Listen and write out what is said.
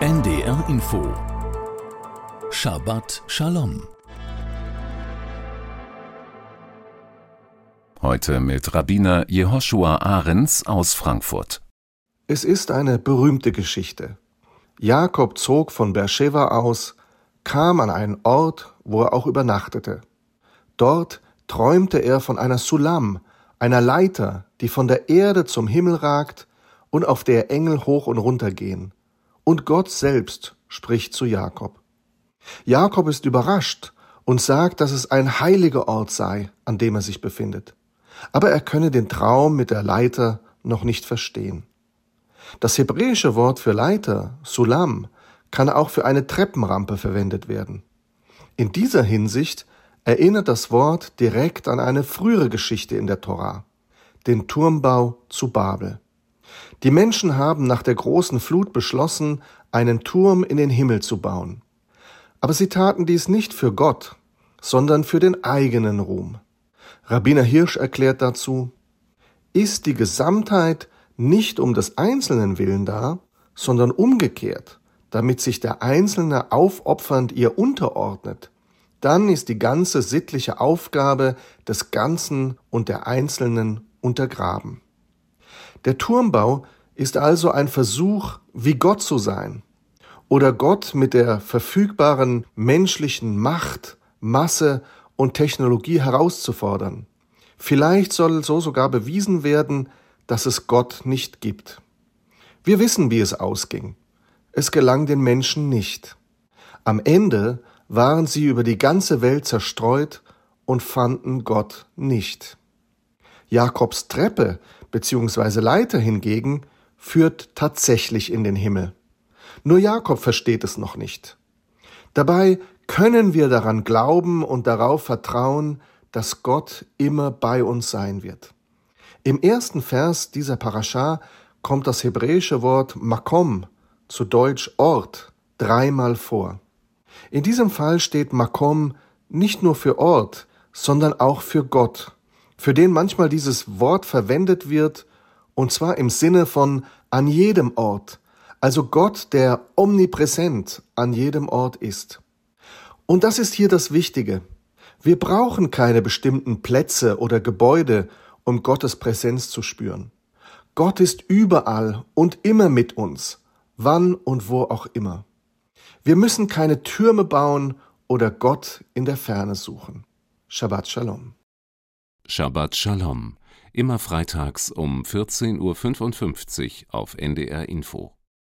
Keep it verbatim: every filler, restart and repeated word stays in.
N D R Info Shabbat Shalom. Heute mit Rabbiner Jehoshua Ahrens aus Frankfurt. Es ist eine berühmte Geschichte. Jakob zog von Beersheba aus, kam an einen Ort, wo er auch übernachtete. Dort träumte er von einer Sulam, einer Leiter, die von der Erde zum Himmel ragt und auf der Engel hoch und runter gehen. Und Gott selbst spricht zu Jakob. Jakob ist überrascht und sagt, dass es ein heiliger Ort sei, an dem er sich befindet. Aber er könne den Traum mit der Leiter noch nicht verstehen. Das hebräische Wort für Leiter, Sulam, kann auch für eine Treppenrampe verwendet werden. In dieser Hinsicht erinnert das Wort direkt an eine frühere Geschichte in der Tora, den Turmbau zu Babel. Die Menschen haben nach der großen Flut beschlossen, einen Turm in den Himmel zu bauen. Aber sie taten dies nicht für Gott, sondern für den eigenen Ruhm. Rabbiner Hirsch erklärt dazu: Ist die Gesamtheit nicht um des Einzelnen willen da, sondern umgekehrt, damit sich der Einzelne aufopfernd ihr unterordnet, dann ist die ganze sittliche Aufgabe des Ganzen und der Einzelnen untergraben. Der Turmbau ist also ein Versuch, wie Gott zu sein oder Gott mit der verfügbaren menschlichen Macht, Masse und Technologie herauszufordern. Vielleicht soll so sogar bewiesen werden, dass es Gott nicht gibt. Wir wissen, wie es ausging. Es gelang den Menschen nicht. Am Ende waren sie über die ganze Welt zerstreut und fanden Gott nicht. Jakobs Treppe bzw. Leiter hingegen führt tatsächlich in den Himmel. Nur Jakob versteht es noch nicht. Dabei können wir daran glauben und darauf vertrauen, dass Gott immer bei uns sein wird. Im ersten Vers dieser Parascha kommt das hebräische Wort Makom, zu Deutsch Ort, dreimal vor. In diesem Fall steht Makom nicht nur für Ort, sondern auch für Gott, für den manchmal dieses Wort verwendet wird, und zwar im Sinne von an jedem Ort, also Gott, der omnipräsent an jedem Ort ist. Und das ist hier das Wichtige. Wir brauchen keine bestimmten Plätze oder Gebäude, um Gottes Präsenz zu spüren. Gott ist überall und immer mit uns, wann und wo auch immer. Wir müssen keine Türme bauen oder Gott in der Ferne suchen. Shabbat Shalom. Shabbat Shalom. Immer freitags um vierzehn Uhr fünfundfünfzig auf N D R Info.